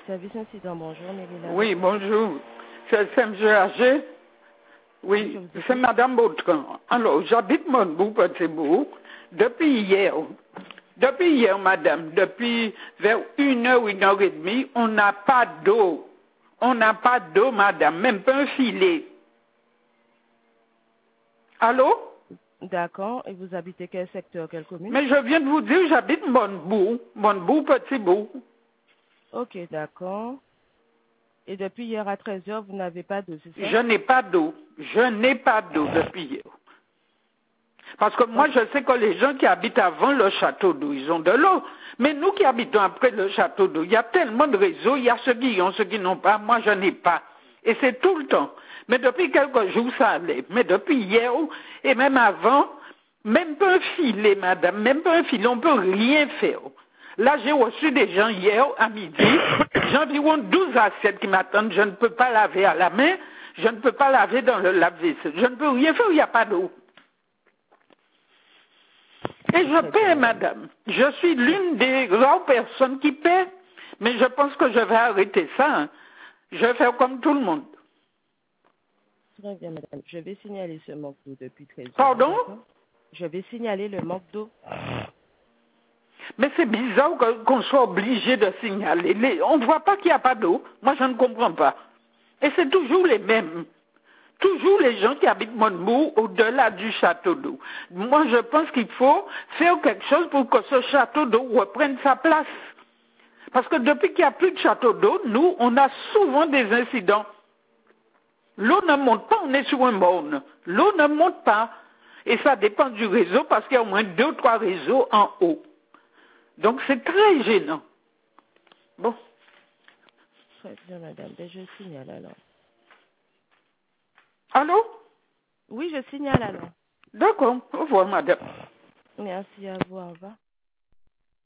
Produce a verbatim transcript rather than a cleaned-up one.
Service incident, bonjour, Mélina. Oui, bonjour. C'est M. Âgé. Oui, c'est Madame Bautran. Alors, j'habite Monbourg, Petit-Bourg, depuis hier. Depuis hier, madame, depuis vers une heure, une heure et demie, on n'a pas d'eau. On n'a pas d'eau, madame, même pas un filet. Allô? D'accord. Et vous habitez quel secteur, quelle commune? Mais je viens de vous dire, j'habite Monbourg, Monbourg, Petit-Bourg. Ok, d'accord. Et depuis hier à treize heures, vous n'avez pas d'eau, c'est ça? Je n'ai pas d'eau. Je n'ai pas d'eau depuis hier. Parce que moi, je sais que les gens qui habitent avant le château d'eau, ils ont de l'eau. Mais nous qui habitons après le château d'eau, il y a tellement de réseaux, il y a ceux qui ont, ceux qui n'ont pas. Moi, je n'ai pas. Et c'est tout le temps. Mais depuis quelques jours, ça allait. Mais depuis hier, et même avant, même pas un filet, madame, même pas un filet, on ne peut rien faire. Là, j'ai reçu des gens hier à midi, j'ai environ douze assiettes qui m'attendent, je ne peux pas laver à la main, je ne peux pas laver dans le lave-vaisselle, je ne peux rien faire, il n'y a pas d'eau. Et je paie, madame. Je suis l'une des rares personnes qui paie, mais je pense que je vais arrêter ça. Hein. Je vais faire comme tout le monde. Très bien, madame. Je vais signaler ce manque d'eau depuis treize heures. Pardon? Je vais signaler le manque d'eau. Mais c'est bizarre que- qu'on soit obligé de signaler. Les- on ne voit pas qu'il n'y a pas d'eau. Moi, je ne comprends pas. Et c'est toujours les mêmes. Toujours les gens qui habitent Monbourg au-delà du château d'eau. Moi, je pense qu'il faut faire quelque chose pour que ce château d'eau reprenne sa place. Parce que depuis qu'il n'y a plus de château d'eau, nous, on a souvent des incidents. L'eau ne monte pas, on est sur un morne. L'eau ne monte pas. Et ça dépend du réseau parce qu'il y a au moins deux ou trois réseaux en haut. Donc c'est très gênant. Bon. Très bien, madame. Ben, je signale alors. Allô? Oui, je signale alors. D'accord. Au revoir, madame. Merci à vous. Au revoir.